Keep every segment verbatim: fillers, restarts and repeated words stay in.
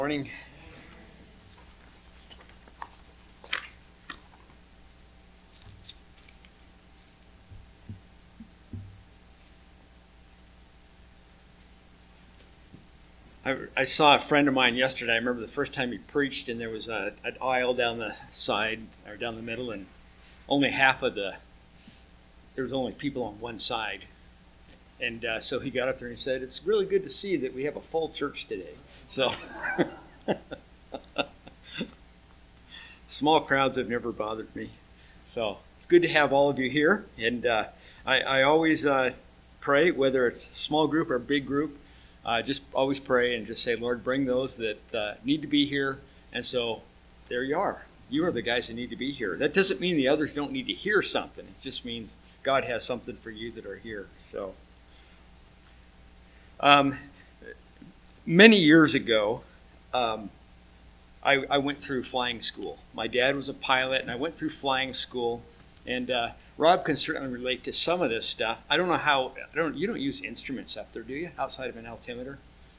Morning. I, I saw a friend of mine yesterday. I remember the first time he preached, and there was a, an aisle down the side or down the middle, and only half of the there was only people on one side. And uh, so he got up there and he said, "It's really good to see that we have a full church today." So small crowds have never bothered me. So it's good to have all of you here. And uh, I, I always uh, pray, whether it's a small group or a big group, uh, just always pray and just say, "Lord, bring those that uh, need to be here." And so there you are. You are the guys that need to be here. That doesn't mean the others don't need to hear something. It just means God has something for you that are here. So um, many years ago, um, I, I went through flying school. My dad was a pilot, and I went through flying school. And uh, Rob can certainly relate to some of this stuff. I don't know how. I don't. You don't use instruments up there, do you? Outside of an altimeter?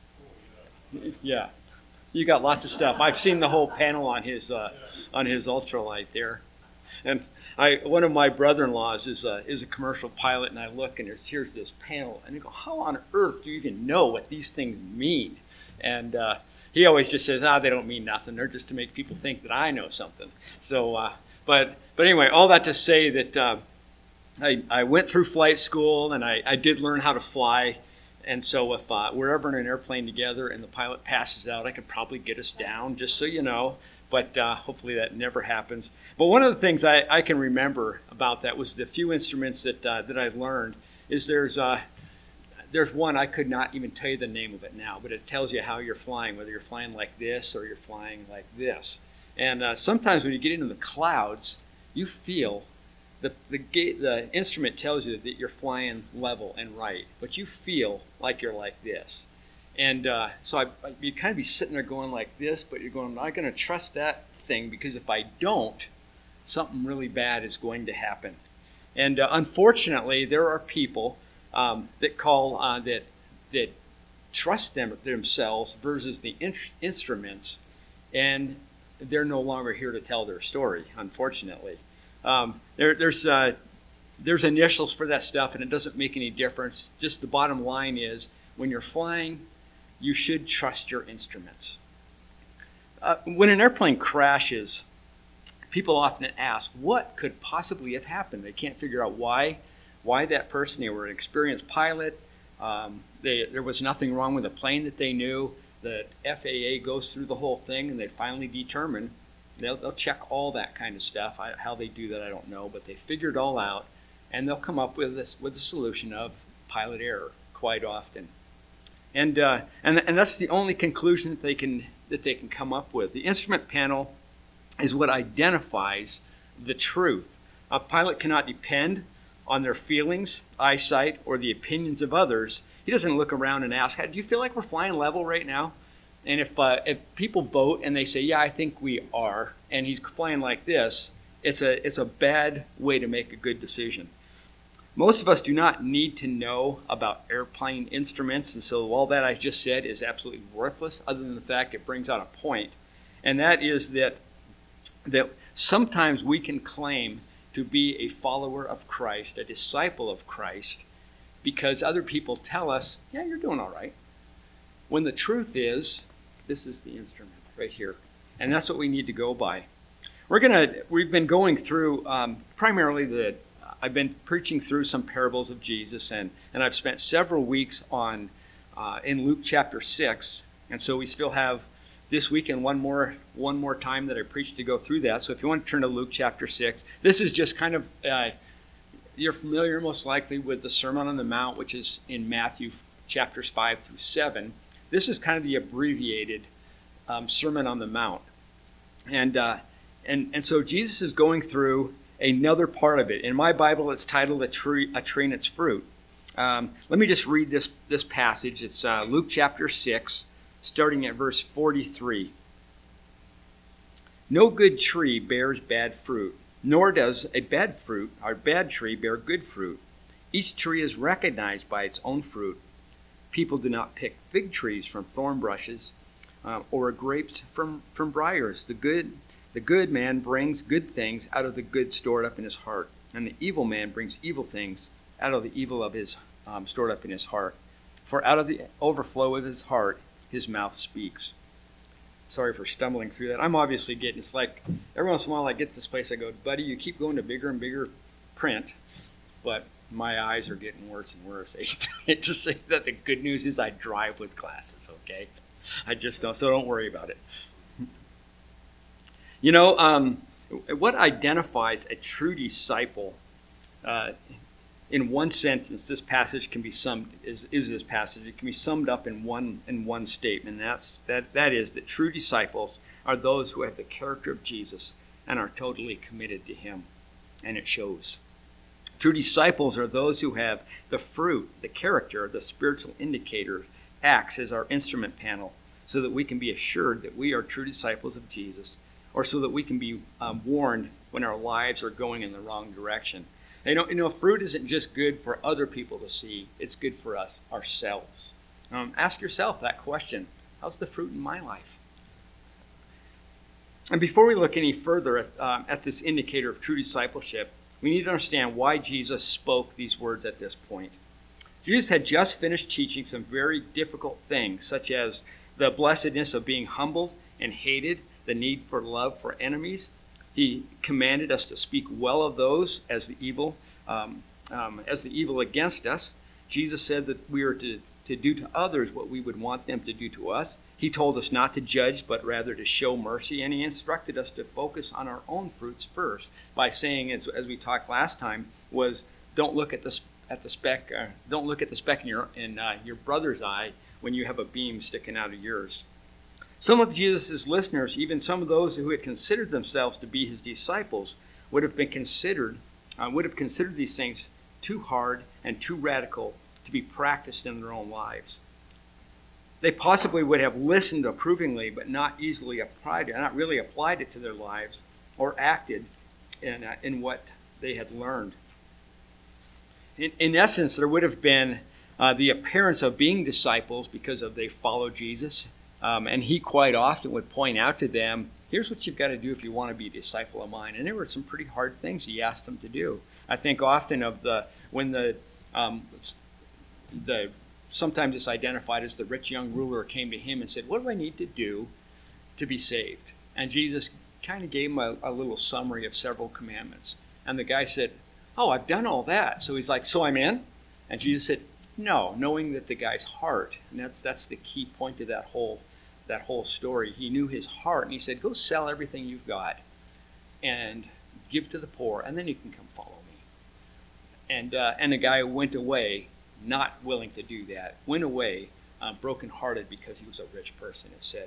Yeah, you got lots of stuff. I've seen the whole panel on his uh, on his ultralight there. And I, one of my brother-in-laws is a, is a commercial pilot, and I look, and there's, here's this panel, and I go, "How on earth do you even know what these things mean?" And uh, he always just says, "Ah, they don't mean nothing. They're just to make people think that I know something." So, uh, but but anyway, all that to say that uh, I I went through flight school, and I, I did learn how to fly. And so if uh, we're ever in an airplane together and the pilot passes out, I could probably get us down, just so you know. But uh, hopefully that never happens. But one of the things I, I can remember about that was the few instruments that uh, that I learned is there's uh, there's one I could not even tell you the name of it now, but it tells you how you're flying, whether you're flying like this or you're flying like this. And uh, sometimes when you get into the clouds, you feel the the gate, the instrument tells you that you're flying level and right, but you feel like you're like this. And uh, so I, I, you'd kind of be sitting there going like this, but you're going, "I'm not going to trust that thing, because if I don't, something really bad is going to happen." And uh, unfortunately, there are people um, that call uh, that that trust them themselves versus the in instruments, and they're no longer here to tell their story. Unfortunately, um, there, there's uh, there's initials for that stuff, and it doesn't make any difference. Just the bottom line is, when you're flying, you should trust your instruments. Uh, when an airplane crashes, people often ask, what could possibly have happened? They can't figure out why, why that person. They were an experienced pilot. Um, they, there was nothing wrong with the plane that they knew. The F A A goes through the whole thing, and they finally determine, they'll, they'll check all that kind of stuff. I, how they do that, I don't know, but they figure it all out, and they'll come up with this, with the solution of pilot error quite often. And, uh, and and that's the only conclusion that they can that they can come up with. The instrument panel is what identifies the truth. A pilot cannot depend on their feelings, eyesight, or the opinions of others. He doesn't look around and ask, "Do you feel like we're flying level right now?" And if uh, if people vote and they say, "Yeah, I think we are," and he's flying like this, it's a it's a bad way to make a good decision. Most of us do not need to know about airplane instruments, and so all that I just said is absolutely worthless, other than the fact it brings out a point, and that is that that sometimes we can claim to be a follower of Christ, a disciple of Christ, because other people tell us, "Yeah, you're doing all right," when the truth is, this is the instrument right here, and that's what we need to go by. We're gonna we've been going through um, primarily the I've been preaching through some parables of Jesus, and, and I've spent several weeks on uh, in Luke chapter six, and so we still have this week and one more one more time that I preach to go through that. So if you want to turn to Luke chapter six, this is just kind of, uh, you're familiar most likely with the Sermon on the Mount, which is in Matthew chapters five through seven. This is kind of the abbreviated um, Sermon on the Mount. And, uh, and, and so Jesus is going through another part of it. In my Bible, it's titled A Tree, a Tree and Its Fruit. Um, let me just read this, this passage. It's uh, Luke chapter six, starting at verse forty-three. "No good tree bears bad fruit, nor does a bad fruit or bad tree bear good fruit. Each tree is recognized by its own fruit. People do not pick fig trees from thorn bushes, uh, or grapes from, from briars. The good, the good man brings good things out of the good stored up in his heart, and the evil man brings evil things out of the evil of his um, stored up in his heart. For out of the overflow of his heart, his mouth speaks. Sorry for stumbling through that. I'm obviously getting, it's like, every once in a while I get to this place, I go, buddy, you keep going to bigger and bigger print, but my eyes are getting worse and worse. I hate to say that. The good news is I drive with glasses, okay? I just don't, so don't worry about it. You know, um, what identifies a true disciple, uh, in one sentence, this passage can be summed, is, is this passage, it can be summed up in one in one statement. And that's, that, that is that true disciples are those who have the character of Jesus and are totally committed to him. And it shows. True disciples are those who have the fruit, the character, the spiritual indicator acts as our instrument panel so that we can be assured that we are true disciples of Jesus, or so that we can be um, warned when our lives are going in the wrong direction. You know, you know, fruit isn't just good for other people to see. It's good for us ourselves. Um, ask yourself that question. How's the fruit in my life? And before we look any further at, um, at this indicator of true discipleship, we need to understand why Jesus spoke these words at this point. Jesus had just finished teaching some very difficult things, such as the blessedness of being humbled and hated, the need for love for enemies. He commanded us to speak well of those as the evil, um, um, as the evil against us. Jesus said that we are to, to do to others what we would want them to do to us. He told us not to judge, but rather to show mercy. And he instructed us to focus on our own fruits first by saying, as, as we talked last time, was don't look at the at the speck, uh, don't look at the speck in your in uh, your brother's eye when you have a beam sticking out of yours. Some of Jesus' listeners, even some of those who had considered themselves to be his disciples, would have been considered, uh, would have considered these things too hard and too radical to be practiced in their own lives. They possibly would have listened approvingly, but not easily applied it, not really applied it to their lives or acted in uh, in what they had learned. In, in essence, there would have been uh, the appearance of being disciples because of they followed Jesus. Um, and he quite often would point out to them, here's what you've got to do if you want to be a disciple of mine. And there were some pretty hard things he asked them to do. I think often of the, when the, um, the sometimes it's identified as the rich young ruler came to him and said, what do I need to do to be saved? And Jesus kind of gave him a, a little summary of several commandments. And the guy said, oh, I've done all that. So he's like, so I'm in? And Jesus said, no, knowing that the guy's heart, and that's, that's the key point of that whole that whole story. He knew his heart, and he said, go sell everything you've got and give to the poor, and then you can come follow me. And uh, and the guy went away, not willing to do that, went away uh, brokenhearted because he was a rich person, it said.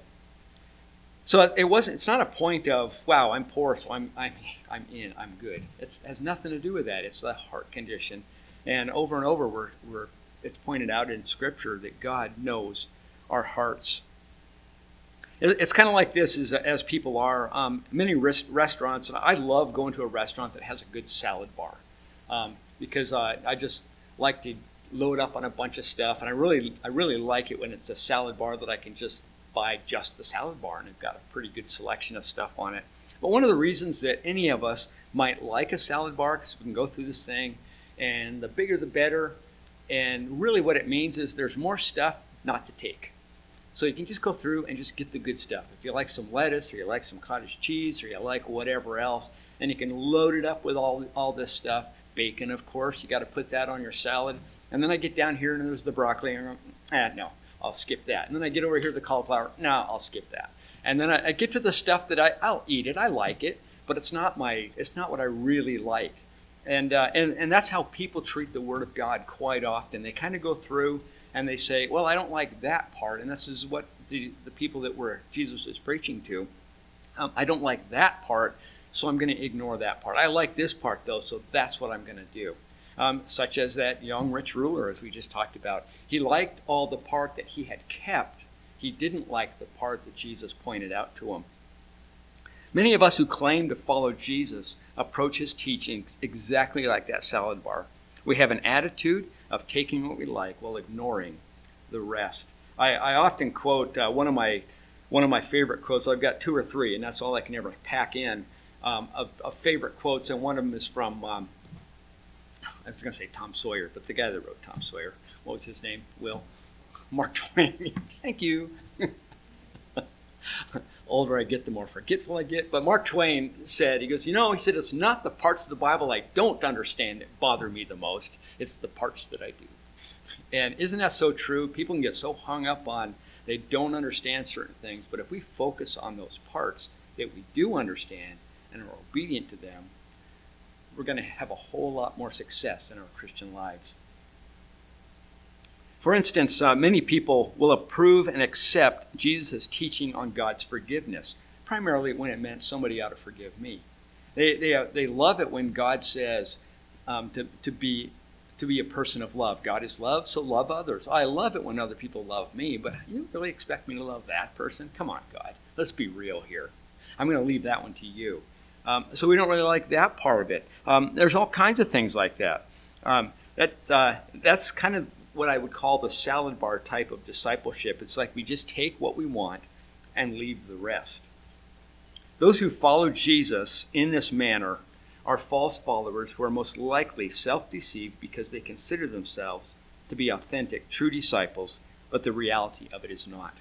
So it wasn't. It's not a point of, wow, I'm poor, so I'm I'm I'm in, I'm good. It's, it has nothing to do with that. It's the heart condition. And over and over, we're, we're it's pointed out in Scripture that God knows our hearts. It's kind of like this as, as people are. Um, many res- restaurants, and I love going to a restaurant that has a good salad bar um, because uh, I just like to load up on a bunch of stuff, and I really, I really like it when it's a salad bar that I can just buy just the salad bar, and it's got a pretty good selection of stuff on it. But one of the reasons that any of us might like a salad bar, because we can go through this thing, and the bigger the better, and really what it means is there's more stuff not to take. So you can just go through and just get the good stuff. If you like some lettuce, or you like some cottage cheese, or you like whatever else, and you can load it up with all, all this stuff. Bacon, of course, you got to put that on your salad. And then I get down here and there's the broccoli, and ah, no, I'll skip that. And then I get over here to the cauliflower, no, I'll skip that. And then I, I get to the stuff that I, I'll eat it, I like it, but it's not my, it's not what I really like. And, uh, and, and that's how people treat the Word of God quite often. They kind of go through and they say, well, I don't like that part. And this is what the, the people that were Jesus is preaching to. Um, I don't like that part, so I'm going to ignore that part. I like this part, though, so that's what I'm going to do. Um, such as that young rich ruler, as we just talked about. He liked all the part that he had kept. He didn't like the part that Jesus pointed out to him. Many of us who claim to follow Jesus approach his teachings exactly like that salad bar. We have an attitude of taking what we like while ignoring the rest. I, I often quote uh, one of my one of my favorite quotes. I've got two or three, and that's all I can ever pack in um, of, of favorite quotes. And one of them is from, um, I was going to say Tom Sawyer, but the guy that wrote Tom Sawyer. What was his name? Will? Mark Twain. Thank you. Older I get, the more forgetful I get. But Mark Twain said, he goes, you know, he said, it's not the parts of the Bible I don't understand that bother me the most. It's the parts that I do. And isn't that so true? People can get so hung up on they don't understand certain things. But if we focus on those parts that we do understand and are obedient to them, we're going to have a whole lot more success in our Christian lives. For instance, uh, many people will approve and accept Jesus' teaching on God's forgiveness, primarily when it meant somebody ought to forgive me. They they uh, they love it when God says um, to to be to be a person of love. God is love, so love others. I love it when other people love me, but you really expect me to love that person? Come on, God. Let's be real here. I'm going to leave that one to you. Um, so we don't really like that part of it. Um, there's all kinds of things like that. Um, that uh, that's kind of what I would call the salad bar type of discipleship. It's like we just take what we want and leave the rest. Those who follow Jesus in this manner are false followers who are most likely self-deceived because they consider themselves to be authentic, true disciples, but the reality of it is not.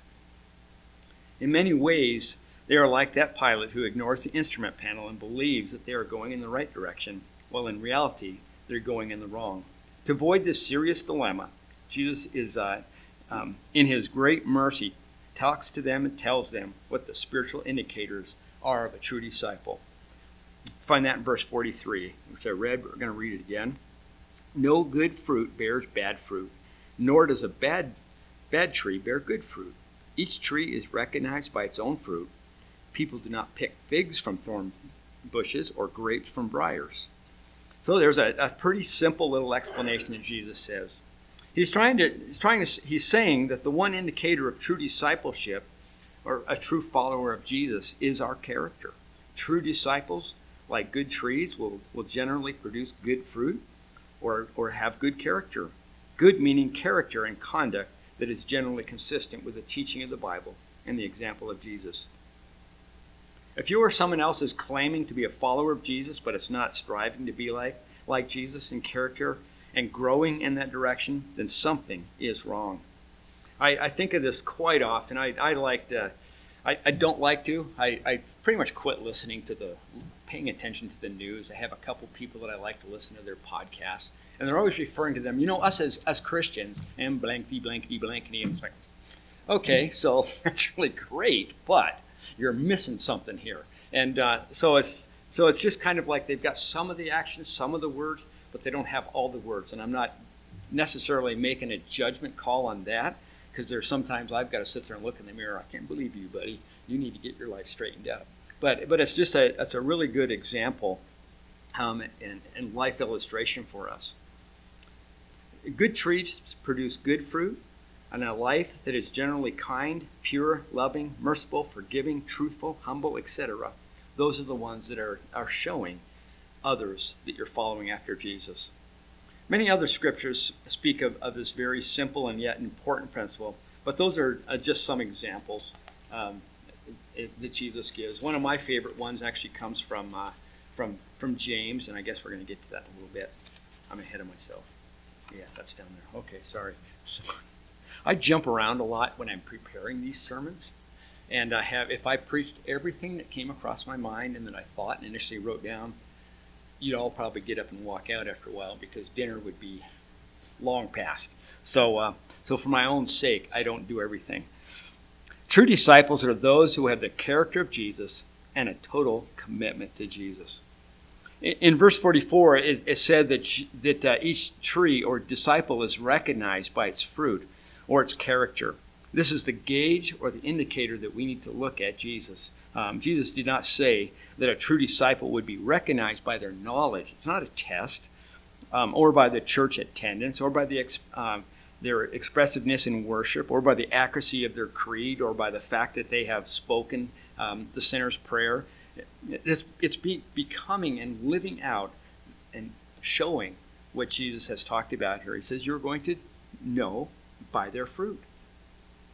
In many ways, they are like that pilot who ignores the instrument panel and believes that they are going in the right direction, while in reality, they're going in the wrong. To avoid this serious dilemma, Jesus is, uh, um, in his great mercy, talks to them and tells them what the spiritual indicators are of a true disciple. Find that in verse forty-three, which I read, but we're going to read it again. No good fruit bears bad fruit, nor does a bad, bad tree bear good fruit. Each tree is recognized by its own fruit. People do not pick figs from thorn bushes or grapes from briars. So there's a, a pretty simple little explanation that Jesus says. He's trying to, he's trying to, he's saying that the one indicator of true discipleship, or a true follower of Jesus, is our character. True disciples, like good trees, will, will generally produce good fruit or, or have good character. Good meaning character and conduct that is generally consistent with the teaching of the Bible and the example of Jesus. If you or someone else is claiming to be a follower of Jesus, but it's not striving to be like, like Jesus in character and growing in that direction, then something is wrong. I, I think of this quite often. I, I like to, I, I don't like to. I, I pretty much quit listening to the, paying attention to the news. I have a couple people that I like to listen to their podcasts, and they're always referring to them. You know, us as, as Christians, and blankety, blankety, blankety, and it's like, okay, so that's really great, but you're missing something here. And uh, so it's so it's just kind of like they've got some of the actions, some of the words, but they don't have all the words. And I'm not necessarily making a judgment call on that, because there's sometimes I've got to sit there and look in the mirror. I can't believe you, buddy. You need to get your life straightened out. But but it's just a it's a really good example um, and, and life illustration for us. Good trees produce good fruit, and a life that is generally kind, pure, loving, merciful, forgiving, truthful, humble, et cetera. Those are the ones that are, are showing others that you're following after Jesus. Many other scriptures speak of, of this very simple and yet important principle, but those are uh, just some examples um, it, that Jesus gives. One of my favorite ones actually comes from, uh, from, from James, and I guess we're going to get to that in a little bit. I'm ahead of myself. Yeah, that's down there. Okay, sorry. So, I jump around a lot when I'm preparing these sermons, and I have, if I preached everything that came across my mind and that I thought and initially wrote down, you'd all probably get up and walk out after a while because dinner would be long past. So, uh, so for my own sake, I don't do everything. True disciples are those who have the character of Jesus and a total commitment to Jesus. In verse forty-four, it, it said that, that uh, each tree or disciple is recognized by its fruit or its character. This is the gauge or the indicator that we need to look at Jesus. Um, Jesus did not say that a true disciple would be recognized by their knowledge. It's not a test, um, or by the church attendance, or by the ex, um, their expressiveness in worship, or by the accuracy of their creed, or by the fact that they have spoken um, the sinner's prayer. It's, it's be, becoming and living out and showing what Jesus has talked about here. He says you're going to know by their fruit.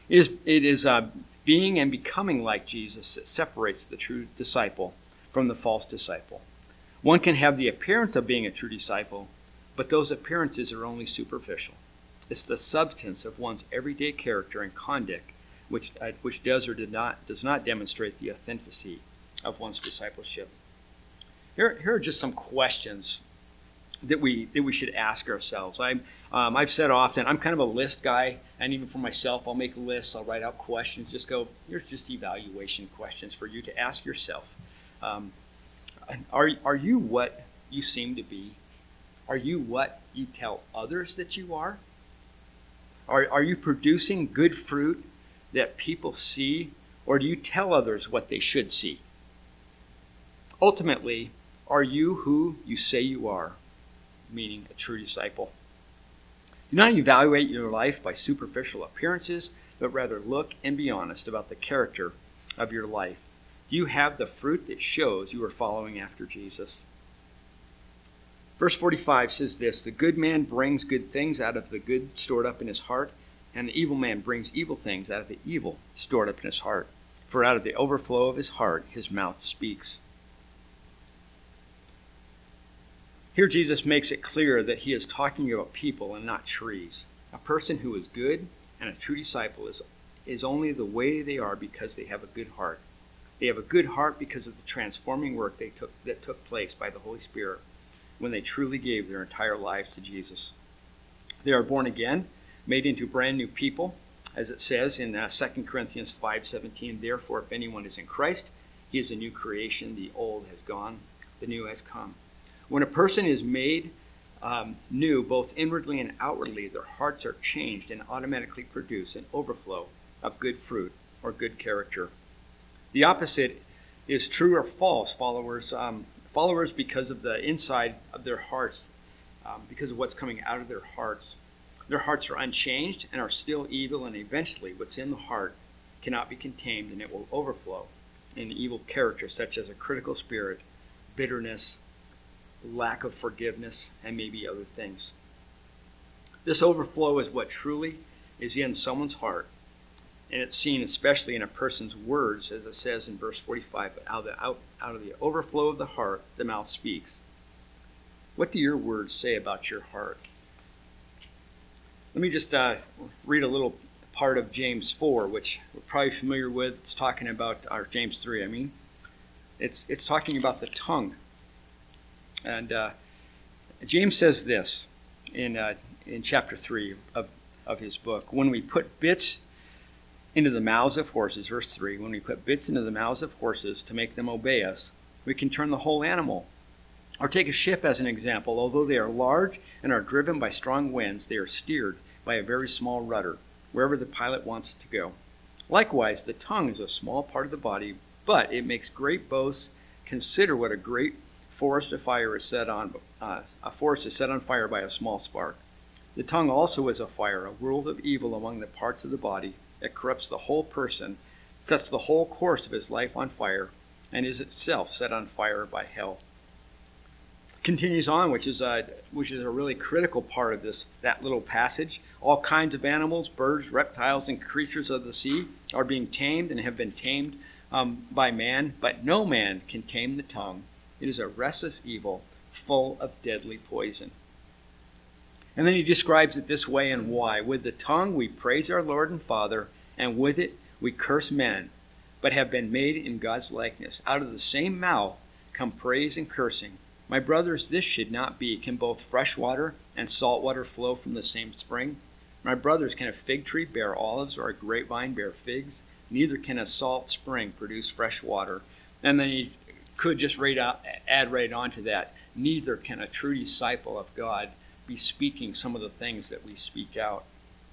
It is, it is uh, being and becoming like Jesus that separates the true disciple from the false disciple. One can have the appearance of being a true disciple, but those appearances are only superficial. It's the substance of one's everyday character and conduct which uh, which does or did not does not demonstrate the authenticity of one's discipleship. Here, here are just some questions that we that we should ask ourselves. I um, I've said often I'm kind of a list guy, and even for myself, I'll make lists. I'll write out questions. Just go. Here's just evaluation questions for you to ask yourself. Um, are are you what you seem to be? Are you what you tell others that you are? Are are you producing good fruit that people see, or do you tell others what they should see? Ultimately, are you who you say you are? Meaning a true disciple. Do not evaluate your life by superficial appearances, but rather look and be honest about the character of your life. Do you have the fruit that shows you are following after Jesus? Verse forty-five says this, the good man brings good things out of the good stored up in his heart, and the evil man brings evil things out of the evil stored up in his heart. For out of the overflow of his heart, his mouth speaks. Here Jesus makes it clear that he is talking about people and not trees. A person who is good and a true disciple is, is only the way they are because they have a good heart. They have a good heart because of the transforming work they took, that took place by the Holy Spirit when they truly gave their entire lives to Jesus. They are born again, made into brand new people, as it says in uh, Second Corinthians five seventeen, therefore if anyone is in Christ, he is a new creation, the old has gone, the new has come. When a person is made um, new, both inwardly and outwardly, their hearts are changed and automatically produce an overflow of good fruit or good character. The opposite is true or false. Followers, um, followers because of the inside of their hearts, um, because of what's coming out of their hearts. Their hearts are unchanged and are still evil, and eventually what's in the heart cannot be contained, and it will overflow in evil character such as a critical spirit, bitterness, lack of forgiveness, and maybe other things. This overflow is what truly is in someone's heart, and it's seen especially in a person's words, as it says in verse forty-five, but out of the, out, out of the overflow of the heart, the mouth speaks. What do your words say about your heart? Let me just uh, read a little part of James four, which we're probably familiar with. It's talking about, or James three, I mean. It's, it's talking about the tongue. And uh, James says this in uh, in chapter three of, of his book. When we put bits into the mouths of horses, verse three, when we put bits into the mouths of horses to make them obey us, we can turn the whole animal. Or take a ship as an example. Although they are large and are driven by strong winds, they are steered by a very small rudder, wherever the pilot wants it to go. Likewise, the tongue is a small part of the body, but it makes great boasts. Consider what a great forest of fire is set on, uh, a forest is set on fire by a small spark. The tongue also is a fire, a world of evil among the parts of the body. It corrupts the whole person, sets the whole course of his life on fire, and is itself set on fire by hell. Continues on, which is a which is a really critical part of this that little passage. All kinds of animals, birds, reptiles, and creatures of the sea are being tamed and have been tamed um, by man, but no man can tame the tongue. It is a restless evil, full of deadly poison. And then he describes it this way and why. With the tongue we praise our Lord and Father, and with it we curse men, but have been made in God's likeness. Out of the same mouth come praise and cursing. My brothers, this should not be. Can both fresh water and salt water flow from the same spring? My brothers, can a fig tree bear olives or a grapevine bear figs? Neither can a salt spring produce fresh water. And then he could just right out, add right on to that. Neither can a true disciple of God be speaking some of the things that we speak out.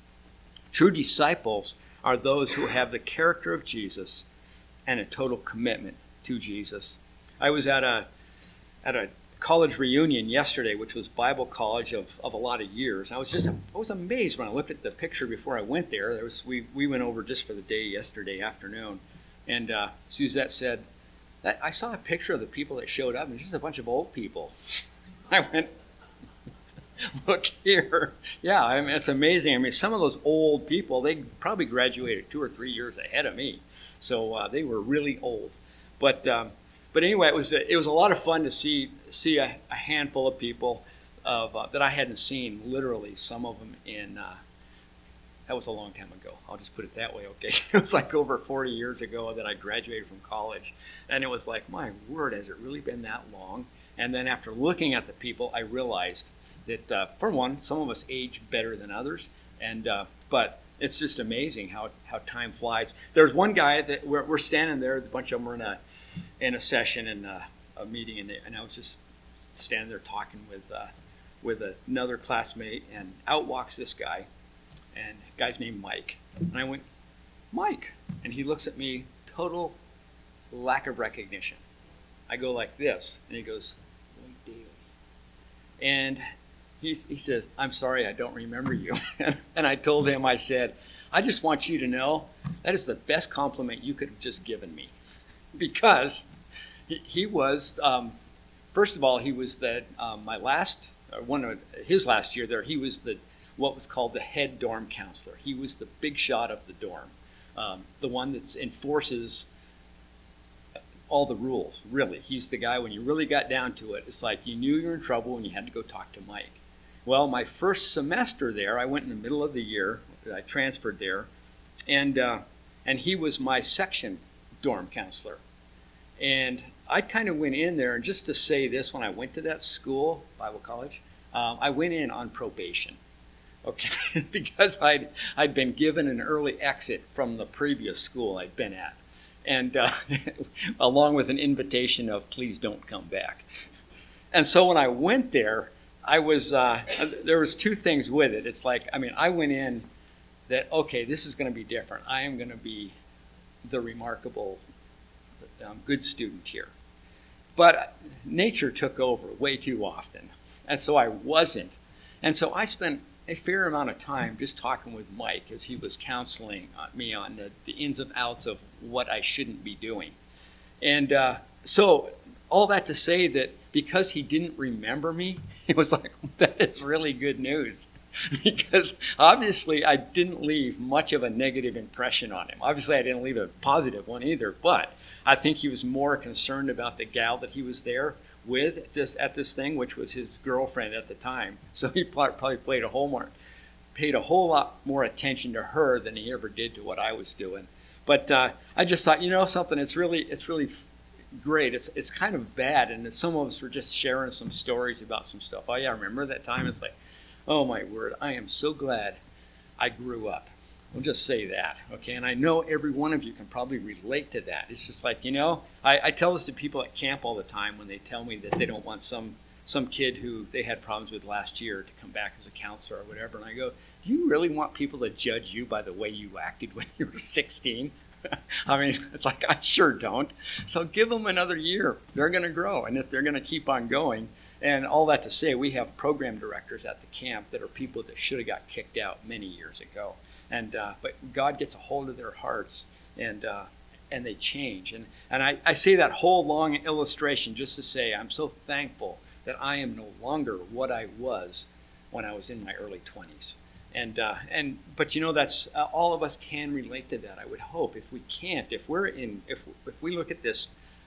True disciples are those who have the character of Jesus and a total commitment to Jesus. I was at a at a college reunion yesterday, which was Bible college of, of a lot of years. I was just I was amazed when I looked at the picture before I went there. There was we we went over just for the day yesterday afternoon, and uh, Suzette said, that, I saw a picture of the people that showed up, and it's just a bunch of old people. I went, look here. Yeah, I mean, it's amazing. I mean, some of those old people, they probably graduated two or three years ahead of me. So uh, they were really old. But um, but anyway, it was a, it was a lot of fun to see see a, a handful of people of uh, that I hadn't seen, literally, some of them in, uh, that was a long time ago. I'll just put it that way, okay? It was like over forty years ago that I graduated from college. And it was like, my word, has it really been that long? And then after looking at the people, I realized that, uh, for one, some of us age better than others. And uh, but it's just amazing how, how time flies. There's one guy that we're, we're standing there, a bunch of them were in a, in a session and a, a meeting, and, they, and I was just standing there talking with, uh, with another classmate, and out walks this guy, and the guy's named Mike. And I went, Mike. And he looks at me, total lack of recognition. I go like this, and he goes, Lloyd Daly. And he, he says, I'm sorry, I don't remember you. And I told him, I said, I just want you to know that is the best compliment you could have just given me. Because he, he was, um, first of all, he was the, um, my last, or one of his last year there, he was the what was called the head dorm counselor. He was the big shot of the dorm, um, the one that enforces all the rules, really. He's the guy, when you really got down to it, it's like you knew you were in trouble and you had to go talk to Mike. Well, my first semester there, I went in the middle of the year, I transferred there, and, uh, and he was my section dorm counselor. And I kind of went in there, and just to say this, when I went to that school, Bible college, um, I went in on probation. Okay, because I'd, I'd been given an early exit from the previous school I'd been at, and uh, along with an invitation of please don't come back. And so when I went there, I was, uh, there was two things with it. It's like, I mean, I went in that, okay, this is going to be different. I am going to be the remarkable, um, good student here. But nature took over way too often, and so I wasn't. And so I spent a fair amount of time just talking with Mike as he was counseling me on the, the ins and outs of what I shouldn't be doing. And uh, so all that to say that because he didn't remember me, it was like, that is really good news. Because obviously I didn't leave much of a negative impression on him. Obviously I didn't leave a positive one either, but I think he was more concerned about the gal that he was there with at this, at this thing, which was his girlfriend at the time. So he probably played a whole more, paid a whole lot more attention to her than he ever did to what I was doing. But uh, I just thought, you know something, it's really, it's really great. It's it's kind of bad, and some of us were just sharing some stories about some stuff. Oh yeah, remember that time? It's like, oh my word, I am so glad I grew up. I'll just say that, okay? And I know every one of you can probably relate to that. It's just like, you know, I, I tell this to people at camp all the time when they tell me that they don't want some some kid who they had problems with last year to come back as a counselor or whatever. And I go, do you really want people to judge you by the way you acted when you were sixteen? I mean, it's like, I sure don't. So give them another year. They're going to grow. And if they're going to keep on going, and all that to say, we have program directors at the camp that are people that should have got kicked out many years ago. And uh, but God gets a hold of their hearts, and uh, and they change. And and I, I say that whole long illustration just to say I'm so thankful that I am no longer what I was when I was in my early twenties. And uh, and but you know, that's uh, all of us can relate to that. I would hope. If we can't, if we're in, if if we look at this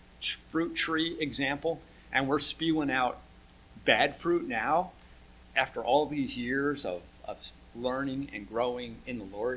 fruit tree example and we're spewing out bad fruit now, after all these years of of learning and growing in the Lord,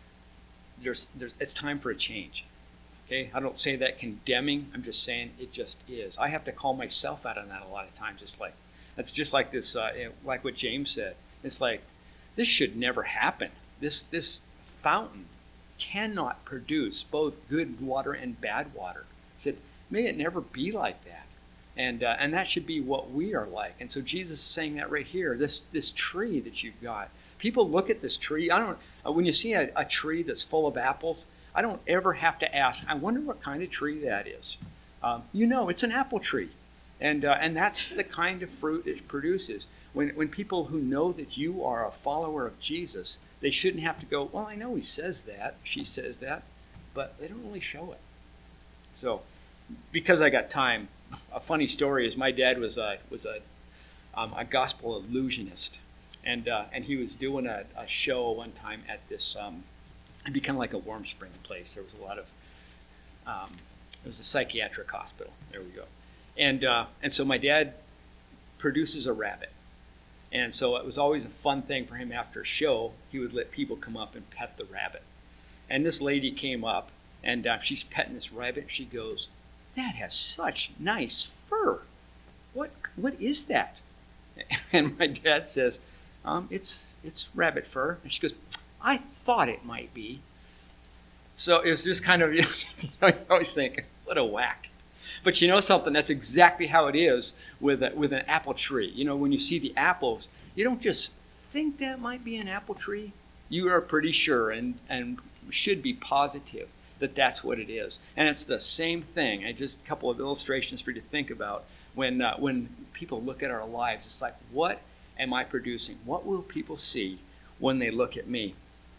there's there's it's time for a change. Okay, I don't say that condemning. I'm just saying it just is. I have to call myself out on that a lot of times. It's like that's just like this, uh, like what James said. It's like, this should never happen. This this fountain cannot produce both good water and bad water. He said, may it never be like that. And uh, and that should be what we are like. And so Jesus is saying that right here. This this tree that you've got. People look at this tree. I don't. Uh, when you see a, a tree that's full of apples, I don't ever have to ask, I wonder what kind of tree that is. Um, you know, it's an apple tree, and uh, and that's the kind of fruit it produces. When when people who know that you are a follower of Jesus, they shouldn't have to go, well, I know he says that, she says that, but they don't really show it. So, because I got time, a funny story is my dad was a was a um, a gospel illusionist. And uh, and he was doing a, a show one time at this, um, it'd be kind of like a warm spring place. There was a lot of, um, it was a psychiatric hospital. There we go. And uh, and so my dad produces a rabbit. And so it was always a fun thing for him after a show. He would let people come up and pet the rabbit. And this lady came up, and uh, she's petting this rabbit. She goes, "That has such nice fur. What what is that?" And my dad says, um, it's it's rabbit fur. And she goes, "I thought it might be." So it was just kind of, you know, you always think, what a whack. But you know something? That's exactly how it is with a, with an apple tree. You know, when you see the apples, you don't just think that might be an apple tree. You are pretty sure and, and should be positive that that's what it is. And it's the same thing. And just a couple of illustrations for you to think about. When, uh, when people look at our lives, it's like, what am I producing? What will people see when they look at me?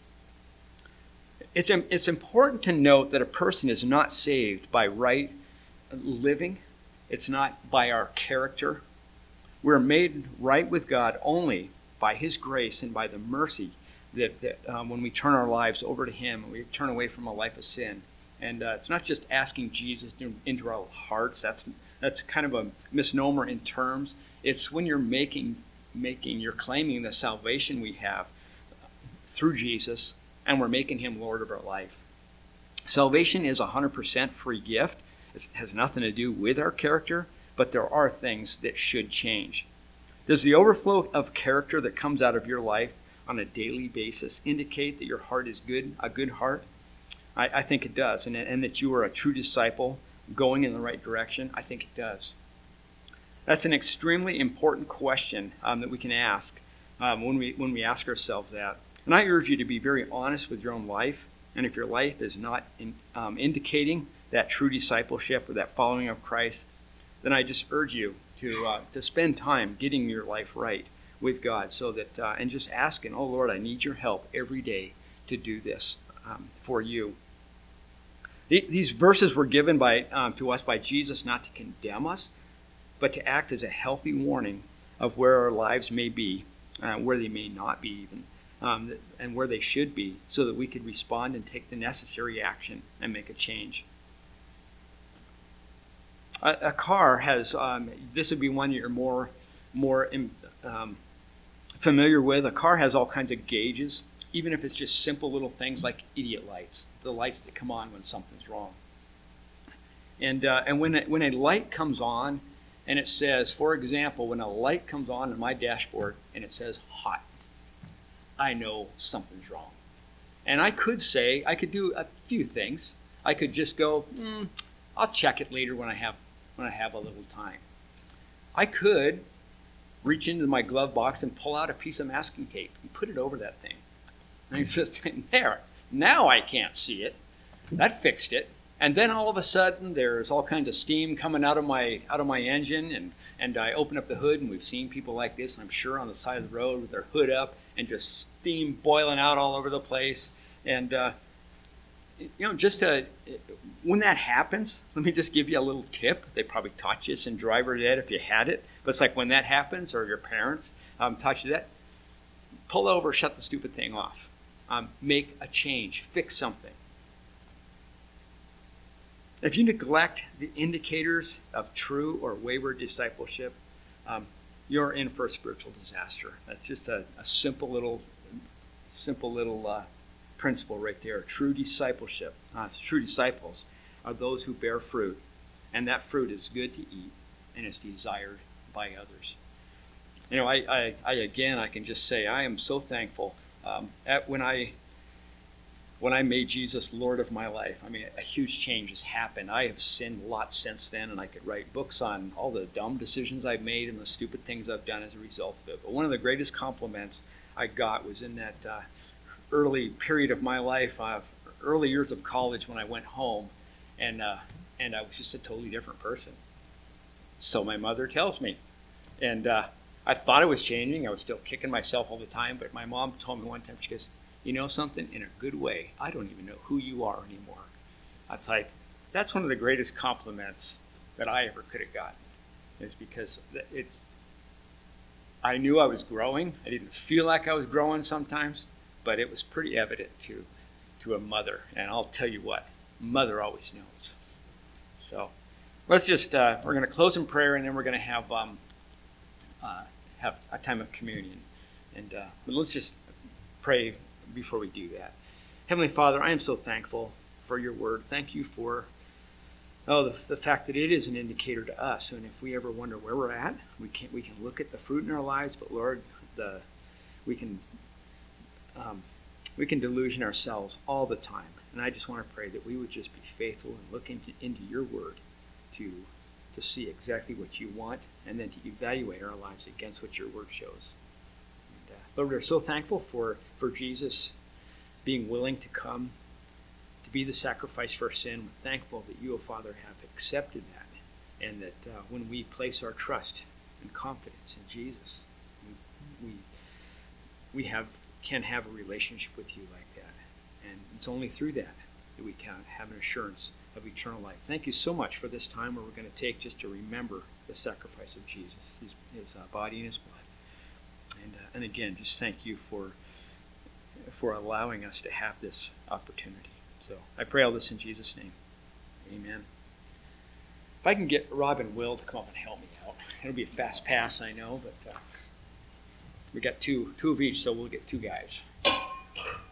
It's, it's important to note that a person is not saved by right living. It's not by our character. We're made right with God only by His grace and by the mercy that, that um, when we turn our lives over to Him and we turn away from a life of sin. And uh, it's not just asking Jesus into our hearts. That's that's kind of a misnomer in terms. It's when you're making making you're claiming the salvation we have through Jesus, and we're making Him Lord of our life. Salvation is a one hundred percent free gift. It has nothing to do with our character, but there are things that should change. Does the overflow of character that comes out of your life on a daily basis indicate that your heart is good, a good heart? I, I think it does, and, and that you are a true disciple going in the right direction. I think it does. That's an extremely important question um, that we can ask um, when we when we ask ourselves that. And I urge you to be very honest with your own life. And if your life is not in, um, indicating that true discipleship or that following of Christ, then I just urge you to uh, to spend time getting your life right with God, so that uh, and just asking, "Oh Lord, I need your help every day to do this um, for you." The, these verses were given by um, to us by Jesus not to condemn us, but to act as a healthy warning of where our lives may be, uh, where they may not be even. Um, and where they should be, so that we could respond and take the necessary action and make a change. A, a car has, um, this would be one you're more, more um, familiar with. A car has all kinds of gauges, even if it's just simple little things like idiot lights, the lights that come on when something's wrong. And, uh, and when, it, when a light comes on and it says, for example, when a light comes on in my dashboard and it says hot, I know something's wrong. And I could say, I could do a few things. I could just go, mm, I'll check it later when I have when I have a little time. I could reach into my glove box and pull out a piece of masking tape and put it over that thing. And I said, there, now I can't see it. That fixed it. And then all of a sudden, there's all kinds of steam coming out of my out of my engine, and, and I open up the hood, and we've seen people like this, I'm sure, on the side of the road with their hood up, and just steam boiling out all over the place. And, uh, you know, just to, when that happens, let me just give you a little tip. They probably taught you this in driver's ed if you had it. But it's like when that happens, or your parents um, taught you that, pull over, shut the stupid thing off. Um, make a change. Fix something. If you neglect the indicators of true or wayward discipleship, um, you're in for a spiritual disaster. That's just a, a simple little, simple little uh, principle right there. True discipleship, uh, true disciples are those who bear fruit, and that fruit is good to eat and is desired by others. You know, I, I, I again, I can just say I am so thankful um, at when I. When I made Jesus Lord of my life, I mean, a huge change has happened. I have sinned lots since then, and I could write books on all the dumb decisions I've made and the stupid things I've done as a result of it. But one of the greatest compliments I got was in that uh, early period of my life, uh, early years of college, when I went home, and uh, and I was just a totally different person. So my mother tells me. And uh, I thought I was changing. I was still kicking myself all the time, but my mom told me one time, she goes, "You know something? In a good way, I don't even know who you are anymore." That's like, that's one of the greatest compliments that I ever could have gotten, is because it's, I knew I was growing. I didn't feel like I was growing sometimes, but it was pretty evident to, to a mother. And I'll tell you what, mother always knows. So let's just, uh, we're going to close in prayer, and then we're going to have um, uh, have a time of communion. And uh, but let's just pray before we do that. Heavenly Father, I am so thankful for your word. Thank you for oh the, the fact that it is an indicator to us. And if we ever wonder where we're at, we can we can look at the fruit in our lives. But Lord, the we can um, we can delusion ourselves all the time. And I just want to pray that we would just be faithful and look into, into your word to to see exactly what you want, and then to evaluate our lives against what your word shows. And, uh, Lord, we're so thankful for, for Jesus being willing to come to be the sacrifice for sin. We're thankful that you, O Father, have accepted that, and that uh, when we place our trust and confidence in Jesus, we, we we have can have a relationship with you like that. And it's only through that that we can have an assurance of eternal life. Thank you so much for this time where we're going to take just to remember the sacrifice of Jesus, his, his uh, body and his blood. And, uh, and again, just thank you for for allowing us to have this opportunity. So I pray all this in Jesus' name. Amen. If I can get Rob and Will to come up and help me out. It'll be a fast pass, I know, but uh, we got two, two of each, so we'll get two guys.